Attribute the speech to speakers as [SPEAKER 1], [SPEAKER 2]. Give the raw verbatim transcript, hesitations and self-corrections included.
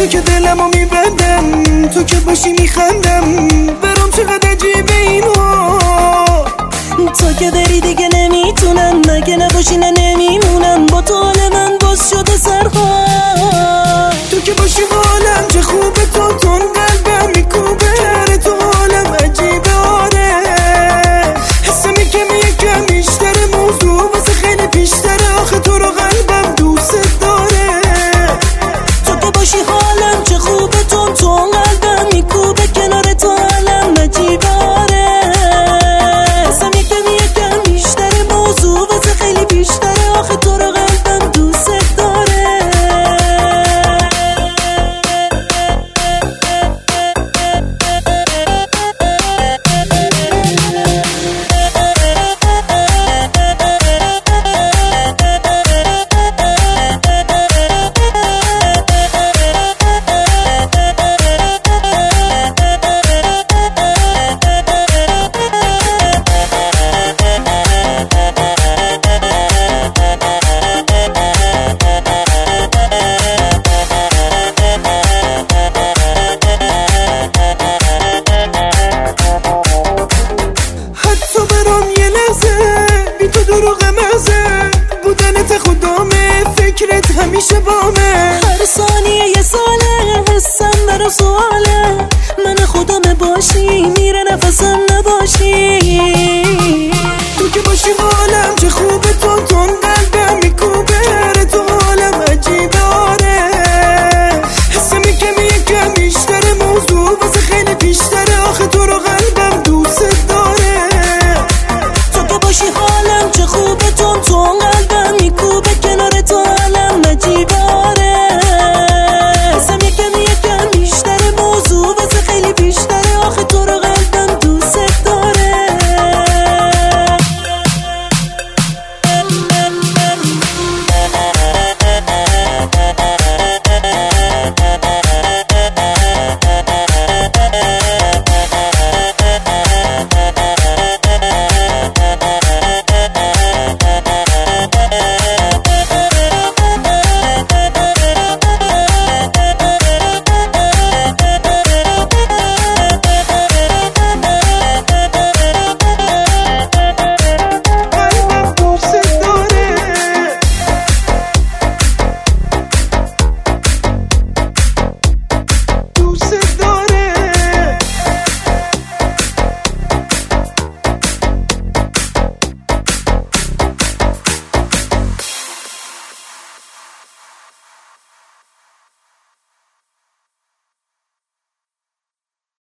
[SPEAKER 1] تو که دلمو میبندم، تو که باشی میخندم، برام چقدر عجیبه این حال.
[SPEAKER 2] تو که بری دیگه نمیتونم، مگه نباشی نه نمیمونم، با تو حال من باز شده سرها.
[SPEAKER 1] تو که باشی حالم چه خوبه، تو تون قلبم میکوبه، کره تو حالم عجیبه. آره حسم یکم یکم بیشتره، موضوع واسه خیلی بیشتره، آخه تو رو قلبم دوست داره.
[SPEAKER 2] تو که باشی حالم چه خوبه، تون تون قلبم میکوبه، کنار تو حالم عجیبه. آره حسم یکم یکم بیشتره، موضوع واسه خیلی بیشتره، آخه تو رو قلبم دوست داره.
[SPEAKER 1] دروغ مزه بودنت خدامه، فکرت همیشه بامه،
[SPEAKER 2] هر ثانیه یه ساله، حسم برا سواله، من خودم باشی میره نفسم نباشی.
[SPEAKER 1] تو که باشی حالم چه خوبه، تو تون